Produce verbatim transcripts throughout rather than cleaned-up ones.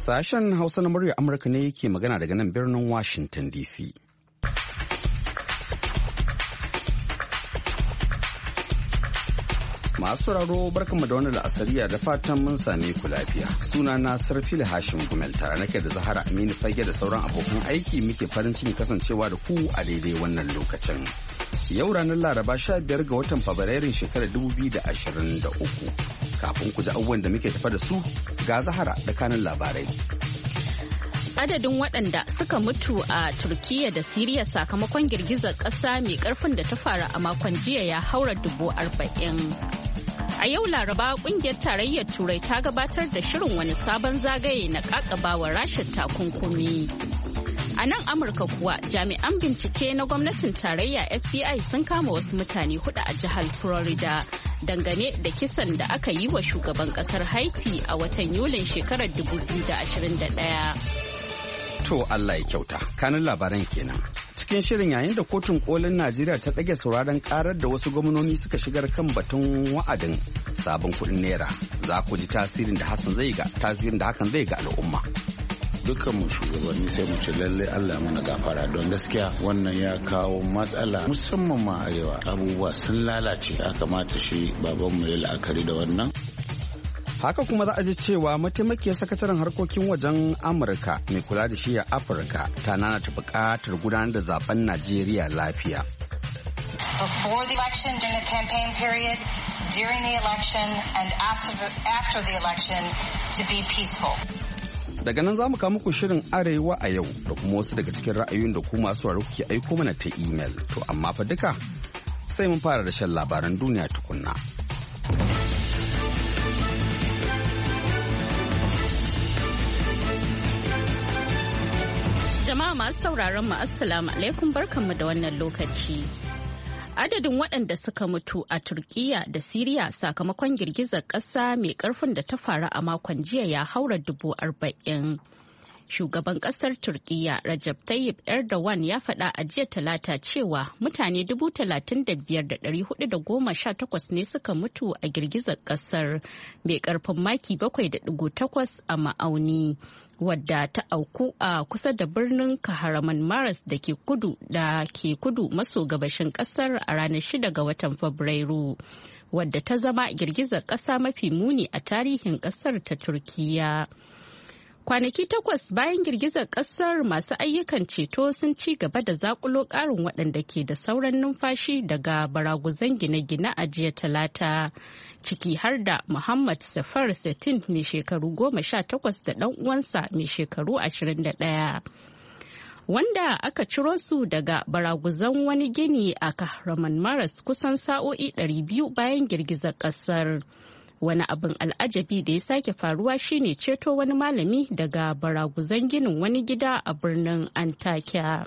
Sashen Hausa na murya Amurka ne ke magana daga nan birnin Washington D C. Masu sauraro barkanmu da wani la'asariya da fatan mun same ku lafiya. Suna na Sarfila Hashim Gumel tare nake da Zahara Aminu Fage da sauran abokan aiki muke farin cikin kasancewa da ku a daidai wannan lokacin. Yau ranar Laraba sha biyar ga watan Fabrairun shekarar dubu biyu da ashirin da uku. Kafin ku ji abubuwan da muke tafa da su ga Zahara da kanin labarai. Adadin waɗanda suka mutu a Turkiyya da Siriya sakamakon girgizar ƙasa mai ƙarfin da ta faru a makon jiya ya haura dubu arba'in. A yau Laraba ƙungiyar tarayyar Turai ta gabatar da shirin wani sabon zagaye na ƙaƙabawa Rasha takunkumi. A nan Amurka kuwa jami'an bincike na gwamnatin tarayya F B I sun kama wasu mutane hudu a jihar Florida dangane da kisan da aka yi wa shugaban ƙasar Haiti a watan Yulin shekarar dubu biyu da ashirin da ɗaya. To Allah ya kyauta, kanin labaran kenan. Cikin shirin yayin da kotun kolin Najeriya ta ɗage sauraron karar da wasu gwamnoni suka shigar kan batun wa'adin sabon kuɗin naira, za ku ji tasirin da Hassan zai ga tasirin da hakan zai ga al'umma. Dukkan mu shugabanni sai mu ce lalle Allah ya mana gafara don gaskiya wannan ya kawo matsala musamman ma arewa abubuwa sun lalace, ya kamata shi babanmu ya la'akari da wannan. Haka kuma za a ji cewa mataimakiyar sakataren harkokin wajen Amurka mai kula da shi a Afirka ta nanata buƙatar gudanar da zaben Najeriya lafiya. Before the election, during the campaign period, during the election, and after, after the election to be peaceful. Daga nan za mu kawo muku shirin Arewa a yau da kuma wasu daga cikin ra'ayoyin da ku masu sauraro kuke aiko mana ta imel. To amma fa duka sai mun fara da shan labaran duniya tukunna. Jama'a masu sauraron mu assalamu alaikum barkanmu da wannan lokaci. Adadin waɗanda suka mutu a Turkiyya da Siriya sakamakon girgizar ƙasa mai ƙarfin da ta faru a makon jiya ya haura dubu arba'in. Shugaban ƙasar Turkiyya Recep Tayyip Erdogan ya faɗa a jiya Talata cewa mutane dubu talatin da biyar da ɗari hudu da goma sha takwas ne suka mutu a girgizar ƙasar mai ƙarfin maki bakwai da ɗigo takwas a ma'auni. Wadda ta auku a kusa da birnin Kahramanmaras da ke kudu da ke kudu maso gabashin kasar a ranar shida ga watan Fabrairu, wadda ta zama girgizar kasa mafi muni a tarihin kasar ta Turkiyya. Kwanaki takwas bayan girgizar kasar masu ayyukan ceto sun ci gaba da zakulo karin waɗanda ke da sauran numfashi daga baraguzan gine-gine a jiya Talata. Ciki har da Muhammad Safar Setin mai shekaru goma sha takwas da ɗan uwansa mai shekaru ashirin da ɗaya. Wanda aka ciro su daga baraguzan wani gini a Kahramanmaras kusan sa'o'i ɗari biyu bayan girgizar ƙasar. Wani abin al'ajabi da ya sake faruwa shine ceto wani malami daga baraguzan ginin wani gida a birnin Antakya.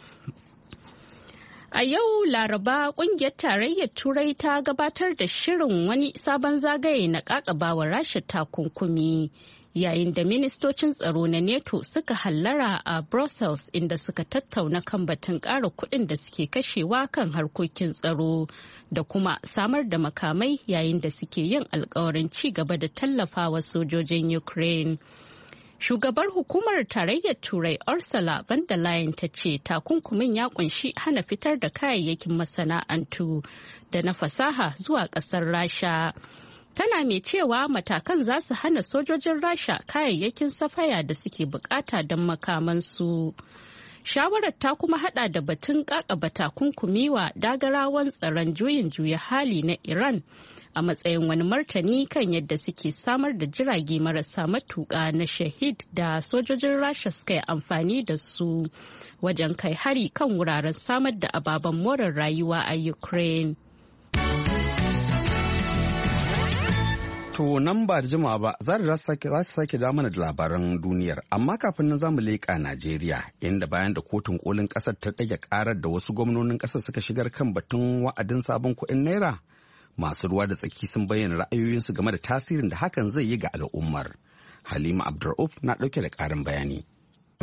A yau Laraba kungiyar tarayyar Turai ta gabatar da shirin wani sabon zagaye na kakabawa Rasha takunkumi yayin da ministocin tsaro na NATO suka hallara a Brussels inda suka tattauna kan batun ƙara kuɗin da suke kashewa kan harkokin tsaro da kuma samar da makamai yayin da suke yin alkawarin ci gaba da tallafawa sojojin Ukraine. Shugabar hukumar tarayyar Turai Ursula von der Leyen ta ce takunkumin ya kunshi hana fitar da kayayyakin masana'antu da na fasaha zuwa ƙasar Rasha. Tana mai cewa matakan za su hana sojojin Rasha kayayyakin safaya da suke bukata don makamansu. Shawarar ta kuma hada da batun kakaba takunkumi wa dagarawan tsaron juyin juya hali na Iran a matsayin wani martani kan yadda suke samar da jirage marasa matuƙa na Shahid da sojojin Rasha suka yi amfani da su wajen kai hari kan wuraren samar da ababen more rayuwa a Ukraine. To nan ba da jimawa ba za su sake da mana da labaran duniyar, amma kafin nan zamu leƙa Najeriya inda bayan da kotun kolin ƙasar ta ɗage ƙarar da wasu gwamnonin ƙasar suka shigar kan batun wa'adin sabon kuɗin naira. Masu ruwa da tsaki sun bayyana ra'ayoyinsu game da tasirin da hakan zai yi ga al'ummar. Halima Abdur'uf na ɗauke da ƙarin bayani.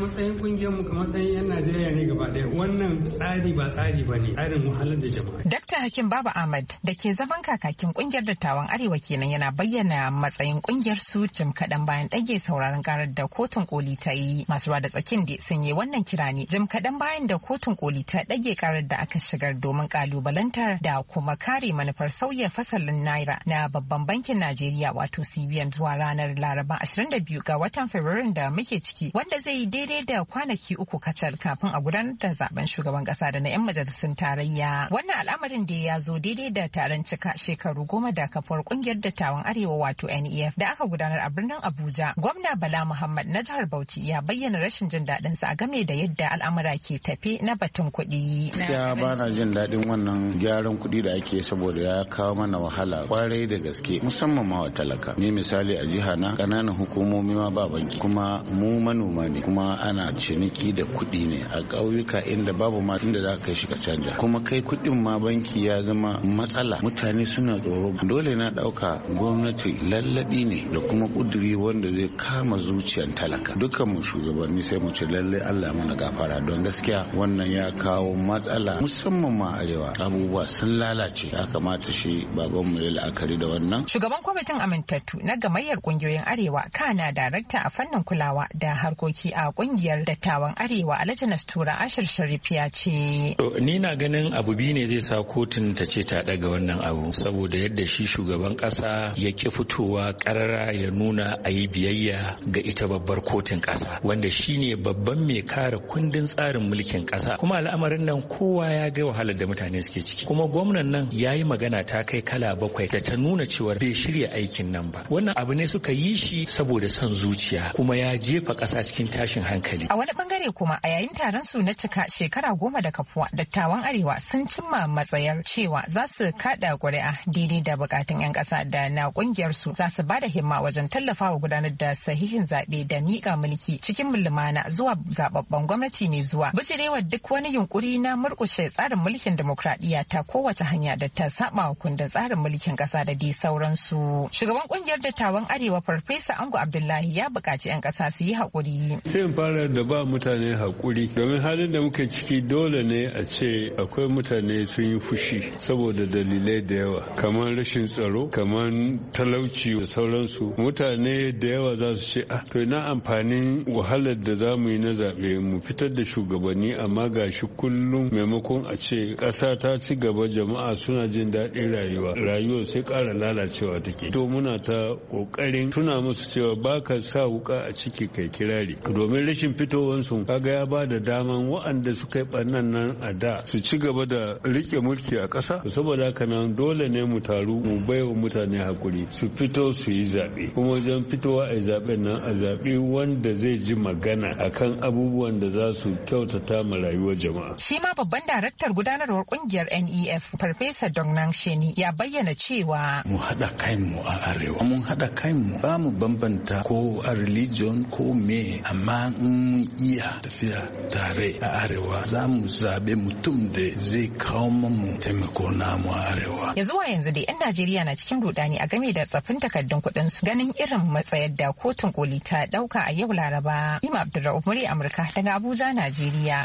matsayin kungiyar mu kamar matsayin yan Najeriya ne gaba ɗaya wannan tsari ba tsari ba ne tsarin wahalar da jama'a. Dakta Hakim Baba Ahmad da ke zaman kakakin kungiyar dattawan Arewa kenan yana bayyana matsayin kungiyar su jim kaɗan bayan ɗage sauraron karar da kotun koli ta yi. Masu ruwa da tsakin da sun yi wannan kira ne jim kaɗan bayan da kotun koli ta ɗage karar da aka shigar domin kalubalantar da kuma kare manufar sauya fasalin naira na babban bankin Najeriya wato C B N zuwa ranar Laraba ashirin da biyu ga watan Fabrairu da muke ciki wanda zai yi daidai da kwanaki uku kacal kafin a gudanar da zaben shugaban kasa da na 'yan majalisun tarayya. Wannan al'amarin da ya zo daidai da taron cika shekaru goma da kafuwar kungiyar dattawan Arewa wato N E F da aka gudanar a birnin Abuja. Gwamna Bala Muhammad na jihar Bauchi ya bayyana rashin jin daɗin sa game da yadda al'amura ke tafe na batun kuɗi. Gaskiya ba na jin daɗin wannan gyaran kuɗi da ake saboda ya kawo mana wahala kwarai da gaske musamman ma wa talaka. Ni misali a jiha na ƙananan hukumomi ma ba banki kuma mu manoma ne kuma ana ciniki da kuɗi ne a ƙauyuka inda babu ma inda za ka kai shi ka canja kuma kai kuɗin ma banki ya zama matsala mutane suna tsoro dole na ɗauka gwamnati lallabi ne da kuma ƙuduri wanda zai kama zuciyar talaka dukkan mu shugabanni sai mu ce lalle Allah mana gafara don gaskiya wannan ya kawo matsala musamman ma arewa abubuwa sun lalace ya kamata shi baban mu ya la'akari da wannan. Shugaban kwamitin amintattu na gamayyar kungiyoyin arewa kana darakta a fannin kulawa da harkoki a kungiyar dattawan arewa Alhaji Nastura Ashir Sharif ya ce. Ni na ganin abu biyu ne zai sa kotun ta ce ta daga wannan abu saboda yadda shi shugaban kasa ya ki fitowa karara ya nuna a yi biyayya ga ita babbar kotun kasa wanda shine babban mai kare kundin tsarin mulkin kasa kuma al'amarin nan kowa ya ga wahalar da mutane suke ciki kuma gwamnan nan ya yi magana ta kai kala bakwai da ta nuna cewa bai shirya aikin nan ba wannan abu ne suka yi shi saboda son zuciya kuma ya jefa kasa cikin tashin hankali. A wani bangare kuma a yayin taron su na cika shekara goma da kafuwa dattawan arewa sun cimma matsayar cewa za su kada ƙuri'a daidai da bukatun 'yan ƙasa da na kungiyar su za su bada himma wajen tallafawa gudanar da sahihin zaɓe da miƙa mulki cikin lumana zuwa zababben gwamnati mai zuwa bijirewa duk wani yunkuri na murƙushe tsarin mulkin demokradiyya ta kowace hanya da ta saba wa kundin tsarin mulkin ƙasa da dai sauransu. Shugaban kungiyar dattawan arewa Farfesa Ango Abdullahi ya buƙaci 'yan ƙasa su yi haƙuri. Sai fara da ba mutane haƙuri domin halin da muke ciki dole ne a ce akwai mutane sun yi fushi saboda dalilai da yawa kamar rashin tsaro kamar talauci da sauransu mutane da yawa za su ce ah to ina amfanin wahalar da za mu yi na zaɓe mu fitar da shugabanni amma gashi kullum maimakon a ce ƙasa ta ci gaba jama'a suna jin daɗin rayuwa rayuwar sai ƙara lalacewa take to muna ta ƙoƙarin tuna musu cewa ba ka sa wuka a ciki kai kirari domin rashin fitowansu kaga ya ba da daman waɗanda suka yi ɓannan nan a da su ci gaba da rike mulki a ƙasa saboda haka nan dole ne mu taru mu baiwa mutane hakuri su fito su yi zaɓe kuma wajen fitowa a zaɓen nan a zaɓe wanda zai ji magana akan abubuwan da za su kyautata ma rayuwar jama'a. Shi ma babban daraktar gudanarwar kungiyar N E F Farfesa Dongnan Sheni ya bayyana cewa mu haɗa kanmu a arewa mun haɗa kanmu ba mu bambanta ko a religion ko me amma mun iya tafiya tare a arewa za mu zaɓe mutum da zai kawo mu taimako namu a arewa. Ya zuwa yanzu dai 'yan Najeriya na cikin rudani a game da tsaffin takardun kuɗin su ganin irin matsayar da kotun koli ta ɗauka a yau Laraba. Ima Abdulrahman Murya Amurka daga Abuja, Najeriya.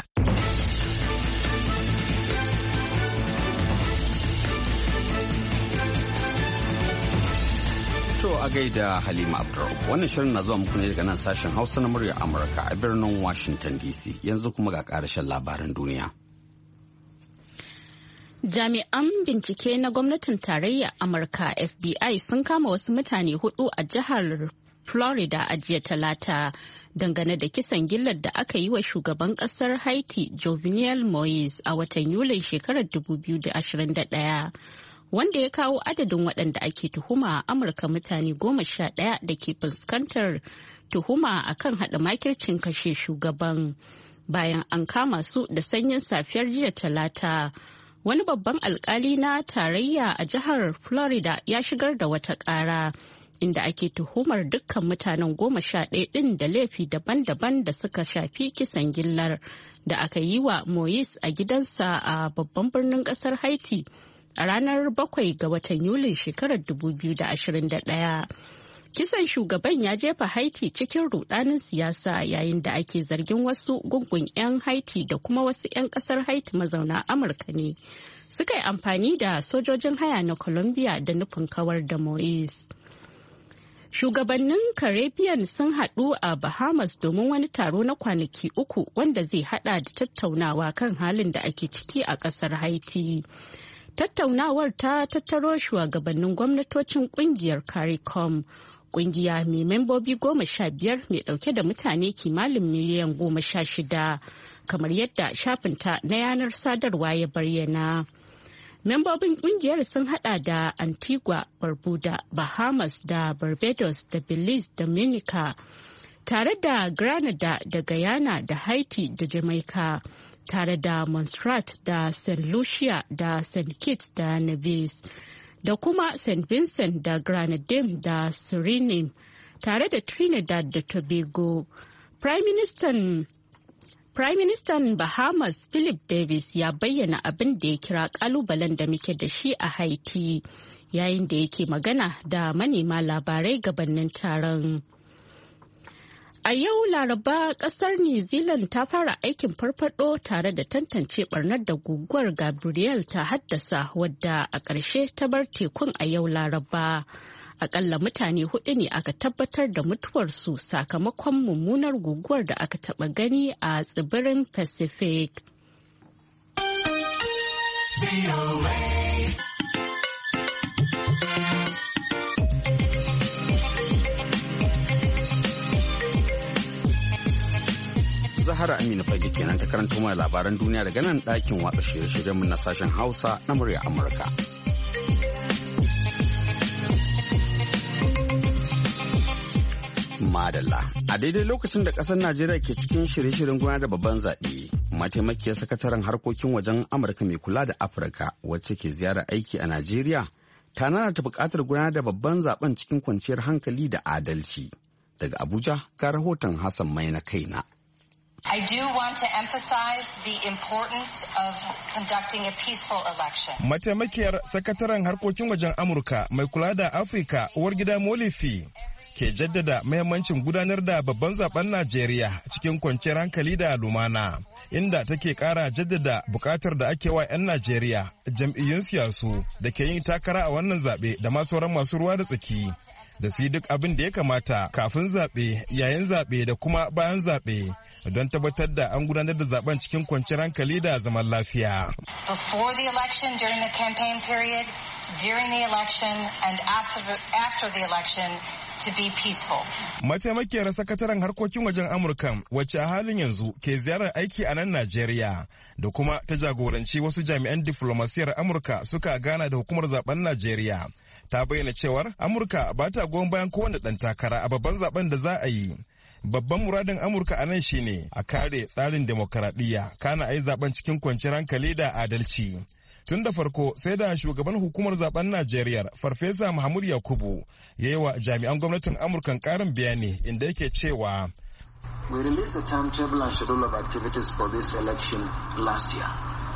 To a gaida Halima Abdurrahman. Wannan shirin na zuwa muku ne daga nan sashen Hausa na murya Amurka a birnin Washington D C. Yanzu kuma ga ƙarashen labaran duniya. Jami'an bincike na gwamnatin tarayya Amurka F B I sun kama wasu mutane hudu a jihar Florida a jiya Talata dangane da kisan gillar da aka yi wa shugaban kasar Haiti Jovenel Moise a watan Yulin shekarar dubu biyu da ashirin da ɗaya. Wanda ya kawo adadin waɗanda ake tuhuma a Amurka mutane goma sha ɗaya da ke fuskantar tuhuma a kan haɗa makircin kashe shugaban. Bayan an kama su da sanyin safiyar jiya Talata, wani babban alkali na tarayya a jihar Florida ya shigar da wata ƙara inda ake tuhumar dukkan mutanen goma sha ɗaya ɗin da laifi daban-daban da suka shafi kisan gillar da aka yi wa Moise a gidansa a babban birnin ƙasar Haiti a ranar bakwai ga watan Yulin shekarar dubu biyu da ashirin da ɗaya. Kisan shugaban ya jefa Haiti cikin rudanin siyasa yayin da ake zargin wasu gungun 'yan Haiti da kuma wasu 'yan kasar Haiti mazauna Amurka ne suka yi amfani da sojojin haya na Colombia da nufin kawar da Moise. Shugabannin Caribbean sun haɗu a Bahamas domin wani taro na kwanaki uku wanda zai hada da tattaunawa kan halin da ake ciki a ƙasar Haiti. Tattaunawar ta tattaro shugabannin gwamnatocin ƙungiyar CARICOM, ƙungiya mai membobi goma sha biyar mai ɗauke da mutane kimanin miliyan goma sha shida, kamar yadda shafinta na yanar sadarwa ya bayyana. Membobin kungiyar sun hada da Antigua, Barbuda, Bahamas da Barbados da Belize, Dominica, tare da Grenada da Guyana da Haiti da Jamaica, tare da Montserrat da Saint Lucia da Saint Kitts da Nevis, da kuma Saint Vincent da Grenadines da Suriname, tare da Trinidad da Tobago. Prime Minister Prime Minister Bahamas Philip Davis ya bayyana abin da ya kira kalubalen da muke da shi a Haiti yayin da yake magana da manema labarai gabanin taron. A yau Laraba kasar New Zealand ta fara aikin farfado tare da tantance barnar da guguwar Gabrielle ta haddasa wadda a ƙarshe ta bar tekun a yau Laraba. Akalla mutane hudu ne aka tabbatar da mutuwarsu sakamakon mummunar guguwar da aka taba gani a tsibirin Pacific. Zahara Aminu Fage kenan ta karanto mana labaran duniya daga nan ɗakin watsa shirye-shiryenmu na sashen Hausa na murya Amurka. Madalla. A daidai lokacin da ƙasar Najeriya ke cikin shirye-shiryen gudanar da babban zaɓe, mataimakiyar sakataren harkokin wajen Amurka mai kula da Afirka wacce ke ziyarar aiki a Najeriya ta nana ta buƙatar gudanar da babban zaben cikin kwanciyar hankali da adalci. Daga Abuja ga rahoton Hassan Mai na kaina. I do want to emphasize the importance of conducting a peaceful election. Mataimakiyar sakataren harkokin wajen Amurka mai kula da Afirka uwar gida Molifi ke jaddada mahimmancin gudanar da babban zaben Najeriya cikin kwanciyar hankali da lumana, inda take kara jaddada bukatar da ake wa 'yan Najeriya, jam'iyyun siyasu da ke yin takara a wannan zaɓe da ma sauran masu ruwa da tsaki da su yi duk abin da ya kamata kafin zaɓe, yayin zaɓe da kuma bayan zaɓe don tabbatar da an gudanar da zaben cikin kwanciyar hankali da zaman lafiya. Before the election, during the campaign period, during the election and after the, after the election to be peaceful. Mataimakiyar sakataren harkokin wajen Amurka wacce a halin yanzu ke ziyarar aiki a nan Najeriya da kuma ta jagoranci wasu jami'an diflomasiyar Amurka suka gana da hukumar zaben Najeriya. Ta bayyana cewar Amurka ba ta goyon bayan kowane ɗan takara a babban zaben da za a yi. Babban muradin Amurka a nan shine a kare tsarin demokaradiyya, kana a yi zaben cikin kwanciyar hankali da adalci. Tun da farko sai da shugaban hukumar zaben Najeriya Farfesa Mahmud Yakubu ya yi wa jami'an gwamnatin Amurkan karin bayani inda yake cewa We released the timetable and schedule of activities for this election last year.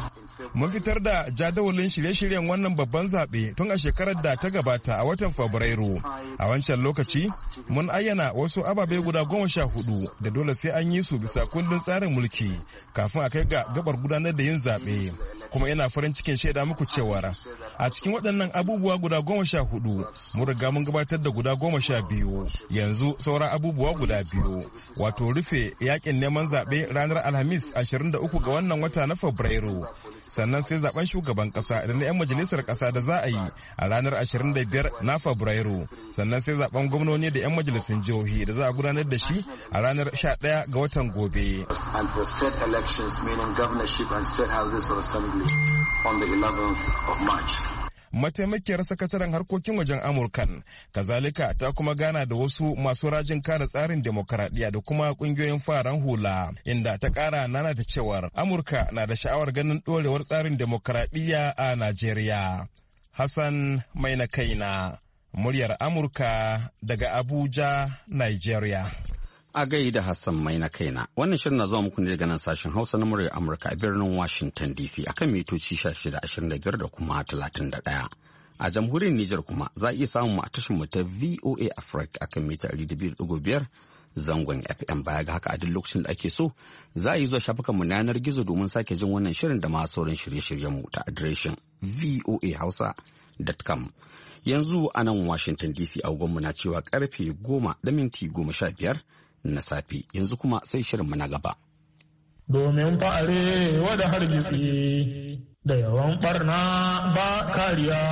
Mun fitar da jadawalin shirye-shiryen wannan babban zaɓe tun a shekarar da ta gabata a watan Fabrairu. A wancan lokaci, mun ayyana wasu ababe guda goma sha hudu da dole sai an yi su bisa kundin tsarin mulki kafin a kai ga gabar gudanar da yin zaɓe. Kuma yana farin cikin shaida muku cewar a cikin waɗannan abubuwa guda goma sha hudu mun riga mun gabatar da guda goma sha biyu. Yanzu sauran abubuwa guda biyu. Wato rufe yakin neman zaɓe ranar Alhamis ashirin da uku ga wannan wata na Fabrairu. Sannan sai zaben shugaban kasa da na 'yan majalisar kasa da za a yi a ranar ashirin da biyar na Fabrairu. Sannan sai zaben gwamnoni da 'yan majalisun jihohi da za a gudanar da shi a ranar sha ɗaya ga watan gobe. And for state elections, meaning governorship and state houses of assembly on the eleventh of March. Mataimakiyar sakataren harkokin wajen Amurkan kazalika ta kuma gana da wasu masu rajin kare tsarin demokaradiyya da kuma kungiyoyin faran hula, inda ta kara nana da cewar Amurka na da sha'awar ganin dorewar tsarin demokaradiyya a Najeriya. Hassan mai na kaina, muryar Amurka daga Abuja, Nigeria. A gai da Hassan mai na kaina. Wannan shirin na zuwa muku ne daga nan sashen Hausa na muryar Amurka a birnin Washington D C akan mitoci sha shida ashirin da biyar da kuma talatin da ɗaya. A jamhuriyar Nijar kuma za a iya samun mu a tashar mu ta V O A Africa akan mita ɗari da biyu da ɗigo biyar zangon F M. Baya ga haka a duk lokacin da ake so za a yi zuwa shafukan mu na yanar gizo domin sake jin wannan shirin da ma sauran shirye-shiryen mu ta adireshin v o a hausa dot com. Yanzu a nan Washington D C agogon mu na cewa karfe goma da minti goma sha biyar na safe. Yanzu kuma sai shirin mu na gaba. Domin fa'are wada hargitsi da yawan barna ba kariya.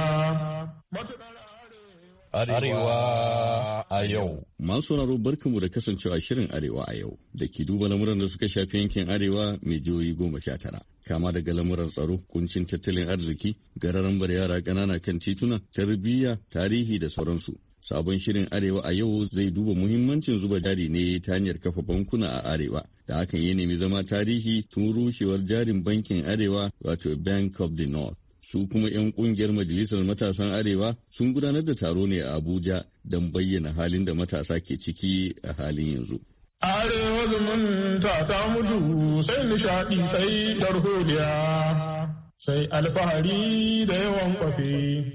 Arewa a yau. Masu sauraro barkanmu da kasancewa shirin Arewa a yau da ke duba lamuran da suka shafi yankin Arewa mai jihohi goma sha tara. Kama daga lamuran tsaro, kuncin tattalin arziki, gararan bar yara ƙanana kan tituna, tarbiyya, tarihi da sauransu. Sabon shirin Arewa a yau zai duba muhimmancin zuba jari ne ta hanyar kafa bankuna a Arewa. Da hakan ya nemi zama tarihi tun rushewar jarin bankin Arewa wato Bank of the North. Su kuma 'yan kungiyar Majalisar Matasan Arewa sun gudanar da taro ne a Abuja don bayyana halin da matasa ke ciki a halin yanzu. Arewa zumunta ta mutu sai nishaɗi sai tarholiya sai alfahari da yawan kwafe.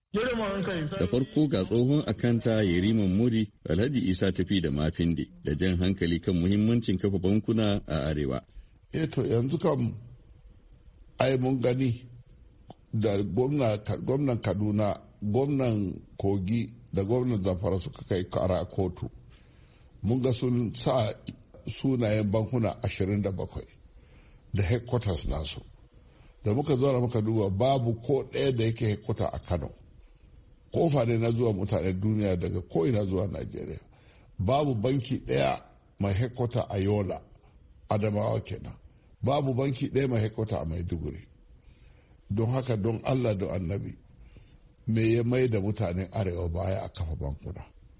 Da farko ga tsohon akanta Yeriman Muri Alhaji Isa Tafi da Mafinde da jan hankali kan muhimmancin kafa bankuna a Arewa. Eto yanzu kam ai mun gani da gwamnan Kaduna, gwamnan Kogi da gwamnan Zamfara suka kai kara kotu. Mun ga sun sa sunayen bankuna ashirin da bakwai da headquarters nasu. Da muka zo muka duba babu ko ɗaya da yake headquarter a Kano. Kofa ne na zuwa mutanen duniya daga ko'ina zuwa Najeriya. Babu banki ɗaya mai headquarter a Yola, Adamawa kenan. Babu banki ɗaya mai headquarter a Maiduguri. Don haka don Allah da annabi me ya mai da mutanen Arewa baya a kafa bankuna.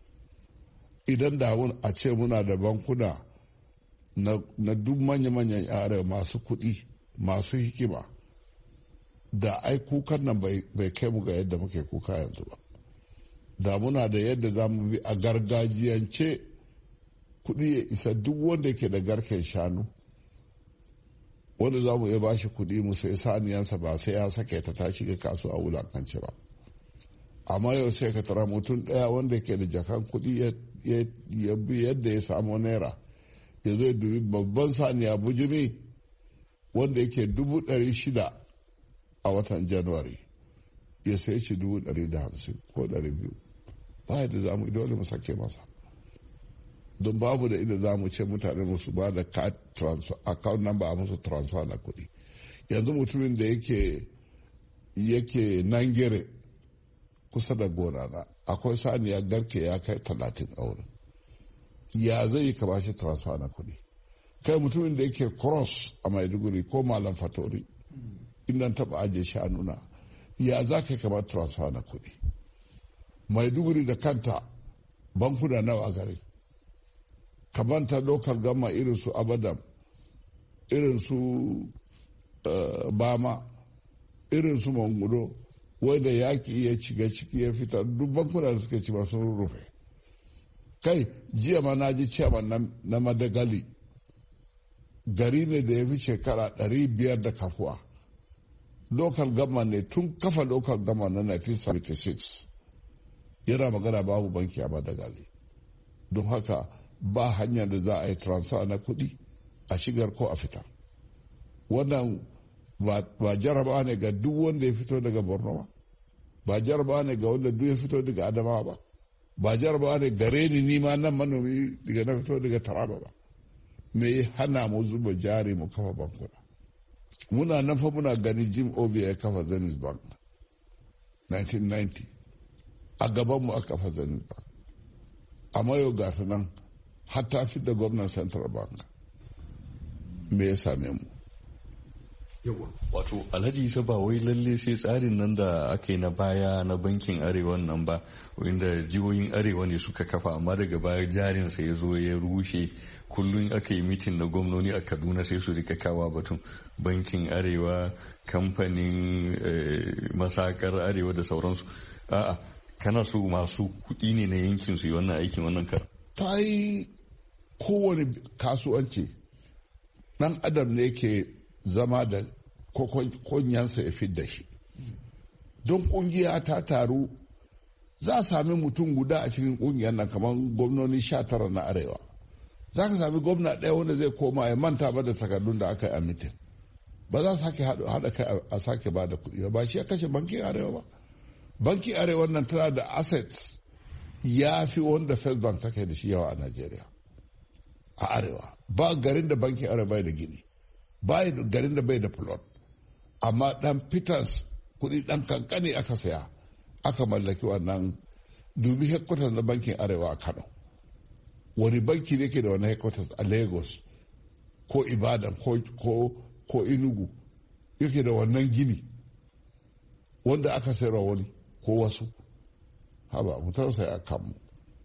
Idan da a ce muna da bankuna na duk manya-manyan Arewa masu kuɗi, masu hikima, da ai kukan nan bai kai mu ga yadda muke kuka yanzu ba. Da muna da yadda za mu bi a gargajiyance kuɗi ya isa duk wanda ke da garken shanu, wanda za mu iya ba shi kuɗi mu sai saniyansa ba sai ya sake ta ta shiga kasuwa wulakance ba. Amma yau sai ka tara mutum ɗaya wanda ke da jakan kuɗi ya bi yadda ya samu naira, ya zai dubi babban saniya bujimi wanda yake dubu ɗari shida a watan Januwari, ya sai shi dubu ɗari da hamsin ko ɗari biyu. Ba yadda za mu dole mu sake masa. Don babu da inda za mu ce mutane musu ba da account number a musu transfer na kuɗi. Yanzu mutumin da yake yake Nangere kusa da gona na akwai saniya garke ya kai talatin a wurin. Ya zai ka ba shi transfer na kuɗi. Kai mutumin da yake cross a Maiduguri ko Malam Fatori inda taɓa ajiye shanuna, ya za ka kama transfer na kuɗi. Maiduguri da kanta bankuna nawa gari. Kamanta local gama irin su Abadam, irin su uh, Bama, irin su Mangudo, wanda yaƙi ya shiga ciki ya fita duk bankuna da suka ci ba sun rufe. Kai jiya ma na ji ciyaman na, na Madagali, gari ne da ya fi shekara ɗari biyar da kafuwa. Local government ne tun kafa local government na nineteen seventy-six yana magana babu banki a Madagali. Don haka ba hanyar da za a yi transfer na kuɗi a shigar ko a fita. Wannan ba jaraba ne ga duk wanda ya fito daga Borno ba, ba jaraba ne ga wanda duk ya fito daga Adamawa ba, ba jaraba ne gare ni nima nan manomi daga na fito daga Taraba ba. Me hana mu zuba jari mu kafa bankuna? Muna nan fa muna gani Jim Obi ya kafa Zenith Bank nineteen ninety, a gabanmu aka kafa Zenith Bank. Amma yau gafi nan hatta fi da gwamnan Central Bank. Me ya same mu? Wato Alhaji Isa ba wai lalle sai tsarin nan da aka yi na baya na bankin arewa nan ba, wanda jihohin arewa ne suka kafa, amma daga baya jarinsa ya zo ya rushe. Kullum aka yi mitin na gwamnoni a Kaduna sai su rika kawa batun bankin arewa, kamfanin masakar arewa da sauransu. A'a, kana so masu kuɗi ne na yankin su yi wannan aikin wannan kar? Ta yi kowane kasuwanci ɗan adam ne ke zama da konyansa ya fi da shi. don kungiya ta taru za a sami mutum guda a cikin kungiyar nan kamar gwamnoni sha tara na arewa, za ka sami gwamna ɗaya wanda zai koma ya manta ba da takardun da aka yi a mitin, ba za su sake haɗa kai a sake ba da kuɗi ba. Shi ya kashe bankin arewa ba. Bankin arewa nan tana da assets ya fi wanda first bank take da shi yawa a Najeriya. A arewa ba garin da bankin arewa bai da gini, ba garin da bai da plot, amma dan Peters kuɗi dan kankani aka saya aka mallaki wannan. Dubi headquarters na bankin arewa a Kano, wani banki ne ke da wani headquarters a Lagos ko Ibadan ko ko ko Enugu yake da wannan gini wanda aka sayarwa wani ko wasu. Haba mu tausaya kanmu.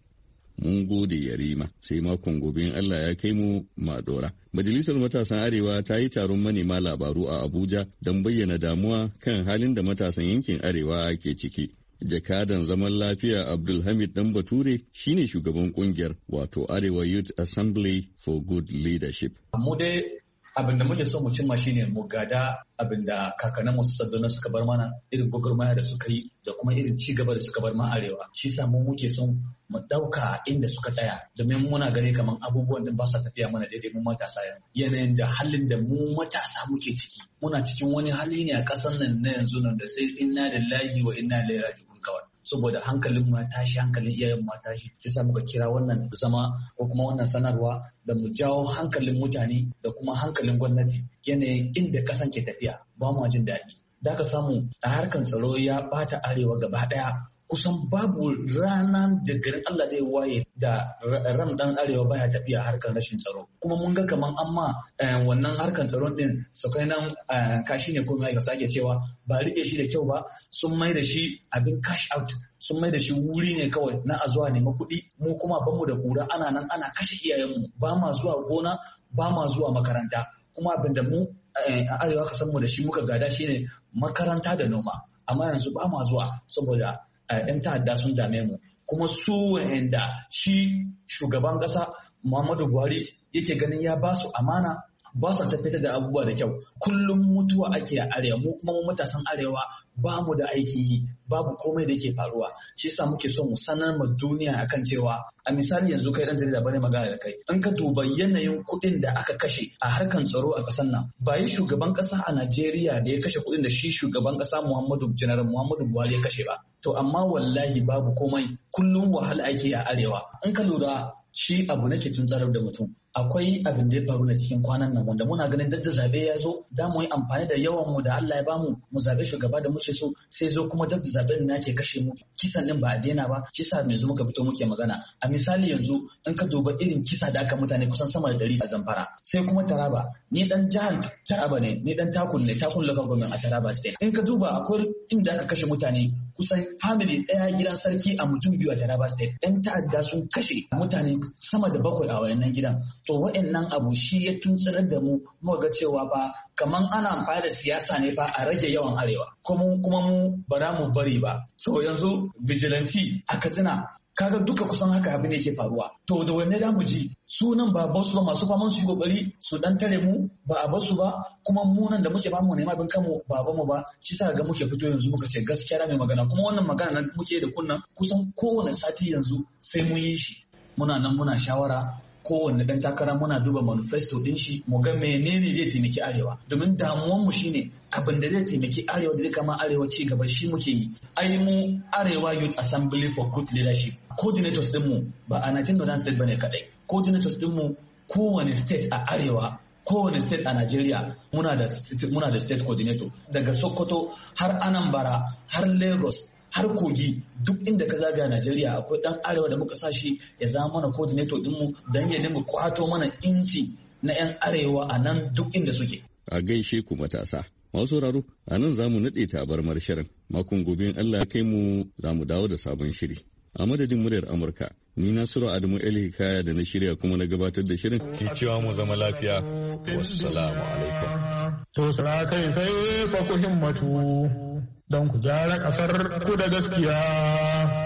Mun gode Yarima, sai makon gobe in Allah ya kai mu Madora. Majalisar Matasan Arewa ta yi taron manema labaru a Abuja don bayyana damuwa kan halin da matasan yankin Arewa ke ciki. Jakadan zaman lafiya Abdulhamid Dan Bature shine shugaban kungiyar, wato Arewa Youth Assembly for Good Leadership. Mu dai abin da muke so mu cimma shine mu gada abin da kakannin mu sadduna suka bar mana, irin gwagwarmaya da suka yi da kuma irin ci gaba da suka bar ma arewa. Shi sa mu muke son mu dauka inda suka tsaya, domin muna gani kaman abubuwan din ba sa tafiya mana daidai mu matasa yanzu. Yanayin da halin da mu matasa muke ciki, muna cikin wani hali ne a kasan nan na yanzu nan da sai inna lillahi wa inna ilaihi raji'un kawai. Saboda hankalin mu tashi, hankalin iyayen mu tashi, shi sa muka kira wannan zama ko kuma wannan sanarwa da mu jawo hankalin mutane da kuma hankalin gwamnati yanayin inda kasan ke tafiya ba mu jin daɗi. Da ka samu a harkan tsaro ya bata arewa gaba ɗaya, kusan babu ranar da garin Allah zai waye da ran dan arewa baya tafiya harkar rashin tsaro. Kuma mun ga kaman amma wannan harkar tsaron din su kai nan kashi ne ko mai ka sake cewa ba rike shi da kyau ba, sun mai da shi abin cash out, sun mai da shi wuri ne kawai na a zuwa nema kuɗi. Mu kuma bamu da kura, ana nan ana kashe iyayenmu, ba ma zuwa gona, ba ma zuwa makaranta. Kuma abin da mu a arewa ka san mu da shi muka gada shine makaranta da noma, amma yanzu ba ma zuwa saboda ‘yan ta'adda sun dame mu. Kuma su wa'anda shi shugaban ƙasa Muhammadu Buhari yake ganin ya ba su amana, ba su tafiyar da abubuwa da kyau. Kullum mutuwa ake a arewa, mu kuma mu matasan arewa ba mu da aiki yi, babu komai da ke faruwa. Shi sa muke so mu sanar ma duniya akan cewa a misali yanzu kai dan jarida bane magana da kai, in ka duba yanayin kuɗin da aka kashe a harkan tsaro a ƙasar nan, ba yi shugaban ƙasa a Najeriya da ya kashe kuɗin da shi shugaban ƙasa Muhammadu Janar Muhammadu Buhari ya kashe ba. To amma wallahi babu komai, kullum wahala ake a arewa. In ka lura shi abu nake tun zarar da mutum. Akwai abin da ya faru na cikin kwanan nan wanda muna ganin dadda zabe ya zo, da mu yi amfani da yawan mu da Allah ya bamu mu zabe shugaba da muke so, sai zo kuma dadda zaben na ke kashe mu. Kisan din ba a daina ba, shi sa yanzu muka fito muke magana. A misali yanzu in ka duba irin kisa da aka mutane kusan sama da ɗari a Zamfara, sai kuma Taraba. Ni dan jihar Taraba ne, ni dan Takun ne, Takun local government a Taraba state. In ka duba akwai inda aka kashe mutane kusan family ɗaya gidan sarki a mutum biyu a Taraba state. Ɗan ta'adda sun kashe mutane sama da bakwai a wayannan gidan. To wa'annan abu shi ya tuntsirar da mu muka ga cewa ba kaman ana amfani da siyasa ne fa a rage yawan arewa, kuma kuma mu ba za mu bari ba. To yanzu vigilante a Katsina kaga duka kusan haka abin da yake faruwa. To da wanne da mu ji sunan ba basu ba, masu faman su yi kokari su dan tare mu ba a basu ba, kuma mu nan da muke ba mu nema abin kanmu ba ba mu ba. Shi sa ga muke fito yanzu muka ce gaskiya mai magana, kuma wannan magana nan muke da kunnan kusan kowane sati yanzu sai mun yi shi. Muna nan muna shawara, kowanne dan takara muna duba manifesto din shi mu ga menene zai taimaki arewa, domin damuwan mu shine abin da zai taimaki arewa da kama arewa ci gaba shi muke yi. Ai mu Arewa Youth Assembly for Good Leadership, coordinators din mu ba a nineteen Northern State bane kadai, coordinators din mu kowane state a arewa, kowane state a Najeriya muna da muna da state coordinator, daga Sokoto har Anambra har Lagos har Kogi, duk inda ka zaga Najeriya akwai dan arewa da muka sashi ya zama mana coordinator dinmu don ya dinga kwato mana inci na yan arewa a nan duk inda suke. A gaishe ku matasa. Masu sauraro, a nan za mu naɗe tabarmar shirin. Makon gobe in Allah ya kai mu za mu dawo da sabon shiri. A madadin muryar Amurka, ni Nasiru Adamu El Hikaya da na shirya kuma na gabatar da shirin ke cewa mu zama lafiya. Wassalamu alaikum. To sara kai sai fa ku himmatu don ku gyara ƙasar ku da gaskiya.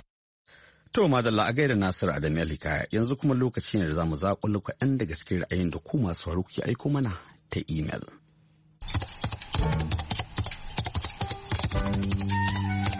To madalla a gaida Nasiru Adamu El Hikaya, yanzu kuma lokaci ne da za mu zaƙulo kaɗan daga cikin ra'ayin da ku masu faru ke aiko mana ta imel.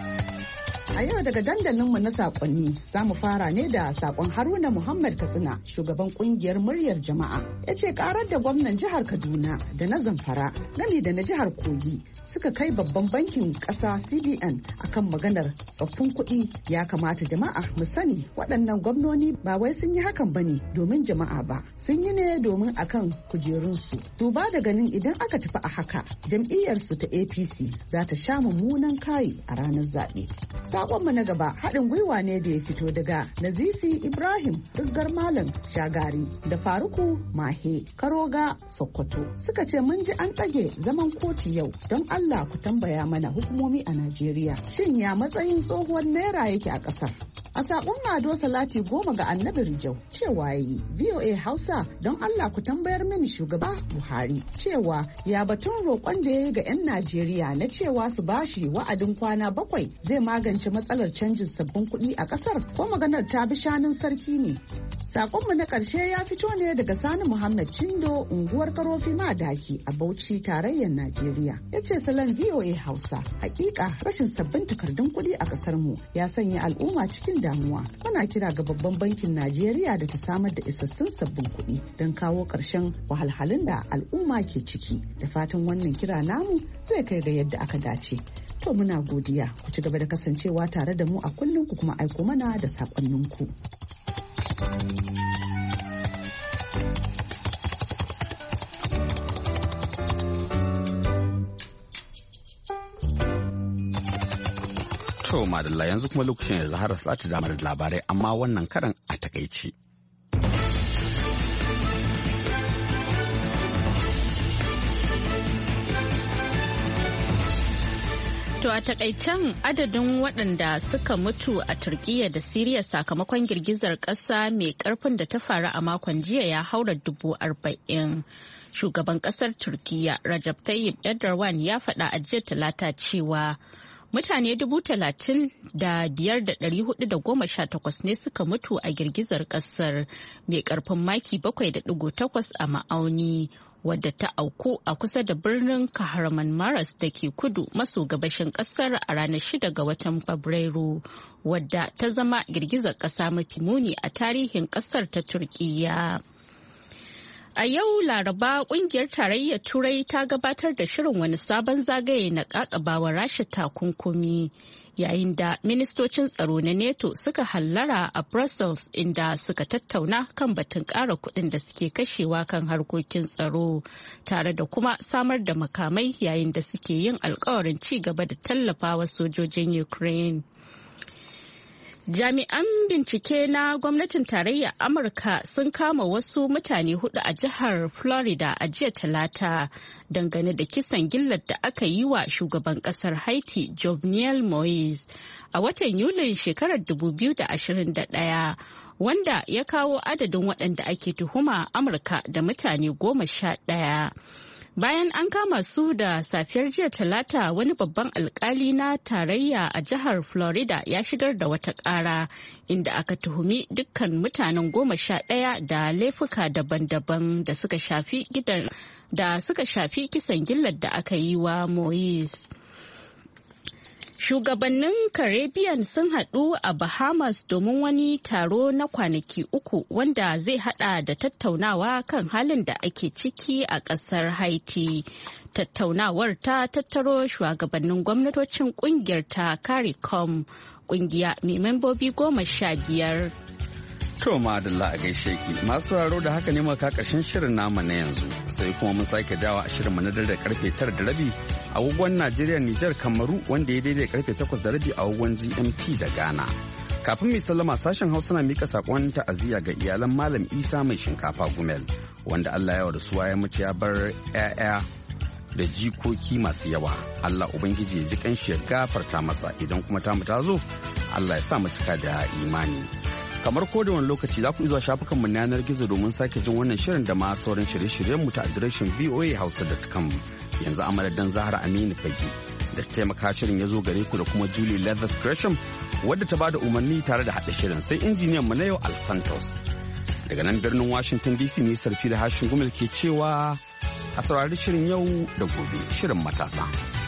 daga dandalinmu na sakonni za mu fara ne da sakon Haruna Muhammad Katsina, shugaban kungiyar muryar jama'a. Ya ce karar da gwamnan jihar Kaduna da na Zamfara gami da na jihar Kogi suka kai babban bankin ƙasa C B N akan maganar tsoffin kuɗi, ya kamata jama'a mu sani waɗannan gwamnoni ba wai sun yi hakan ba ne domin jama'a ba, sun yi ne domin akan kujerunsu. Duba da ganin idan aka tafi a haka jam'iyyarsu ta A P C za ta sha mummunan kayi a ranar zaɓe. Sakonmu na gaba haɗin gwiwa ne da ya fito daga Nazifi Ibrahim Ruggar Malam Shagari da Faruku Mahe Karoga Sokoto. Suka ce mun ji an ɗage zaman kotu yau, don Allah ku tambaya mana hukumomi a Najeriya shin ya matsayin tsohuwar naira yake a ƙasar. A saƙon Ado Salati goma ga Annabi Rijau cewa yi V O A Hausa don Allah ku tambayar mini shugaba Buhari cewa ya batun roƙon da ya yi ga 'yan Najeriya na cewa su bashi wa'adin kwana bakwai zai magance matsalar canjin sabbin kuɗi a ƙasar, ko maganar ta bi shanun sarki ne. Saƙonmu na ƙarshe ya fito ne daga Sani Muhammad Chindo, unguwar Karofi Madaki a Bauchi, tarayyar Najeriya. Ya ce salon V O A Hausa, hakika rashin sabbin takardun kuɗi a ƙasar mu ya sanya al'umma cikin damuwa. Muna kira ga babban bankin Najeriya da ta samar da isassun sabbin kuɗi don kawo ƙarshen wahalhalun da al'umma ke ciki. Da fatan wannan kira namu zai kai ga yadda aka dace. To muna godiya, ku ci gaba da kasancewa tare da mu a kullum, ku kuma aiko mana da saƙonninku. To madalla, yanzu kuma lokacin da Zahara za ta damar labarai, amma wannan karan a takaice. To a takaicen adadin waɗanda suka mutu a Turkiyya da Siriya sakamakon girgizar ƙasa mai ƙarfin da ta faru a makon jiya ya haura dubu arba'in. Shugaban ƙasar Turkiyya Rajab Tayyip Erdogan ya faɗa a jiya Talata cewa mutane dubu talatin da biyar da ɗari hudu da goma sha takwas ne suka mutu a girgizar ƙasar mai ƙarfin maki bakwai da ɗigo takwas a ma'auni, wadda ta auku a kusa da birnin Kahramanmaras da ke kudu maso gabashin kasar a ranar shida ga watan Fabrairu, wadda ta zama girgizar kasa mafi muni a tarihin kasar ta Turkiyya. A yau Laraba, kungiyar tarayyar Turai ta gabatar da shirin wani sabon zagaye na kakabawa Rasha takunkumi, yayin da ministocin tsaro na NATO suka hallara a Brussels, inda suka tattauna kan batun ƙara kuɗin da suke kashewa kan harkokin tsaro, tare da kuma samar da makamai, yayin da suke yin alkawarin ci gaba da tallafawa sojojin Ukraine. Jami'an bincike na gwamnatin tarayyar Amurka sun kama wasu mutane hudu a jihar Florida a jiya Talata dangane da kisan gillar da aka yi wa shugaban kasar Haiti Jovenel Moise a watan Yulin shekarar dubu biyu da ashirin da ɗaya, wanda ya kawo adadin waɗanda ake tuhuma Amurka da mutane goma sha ɗaya. Bayan an kama su da safiyar jiya Talata, wani babban alkali na tarayya a jihar Florida ya shigar da wata ƙara inda aka tuhumi dukkan mutanen goma sha ɗaya da laifuka daban-daban da suka shafi gidan da suka shafi kisan gillar da aka yi wa Moise. Shugabannin Caribbean sun haɗu a Bahamas domin wani taro na kwanaki uku wanda zai haɗa da tattaunawa kan halin da ake ciki a ƙasar Haiti. Tattaunawar ta tattaro shugabannin gwamnatocin ƙungiyar ta CARICOM, ƙungiya mai membobi goma sha biyar. To madalla a gaishe ki, masu sauraro da haka ne maka ƙarshen shirin nama na yanzu, sai kuma mun sake dawa a shirin mu na dare karfe tara da rabi agogon Najeriya, Nijar, Kamaru, wanda ya daidai karfe takwas da rabi agogon G M T da Ghana. Kafin mai sallama, sashen Hausa na mika sakon ta'aziyya ga iyalan Malam Isa mai shinkafa Gumel, wanda Allah ya rasuwa ya mutu ya bar 'ya'ya da jikoki masu yawa. Allah Ubangiji ya ji kanshi ya gafarta masa, idan kuma ta mu ta zo Allah ya sa mu cika da imani. Kamar ko da wani lokaci za ku zuwa shafukanmu na yanar gizo domin sake jin wannan shirin da ma sauran shirye-shiryenmu ta adireshin v o a hausa dot com. Yanzu a madadin Zahra Aminu Fage da taimaka shirin ya zo gare ku, da kuma Julie Leathers Gresham wadda ta bada umarni tare da haɗa shirin, sai injiniyan mu na yau Al Santos. Daga nan birnin Washington D C ne Sarfi da Hashin Gumel ke cewa a saurari shirin yau da gobe, shirin matasa.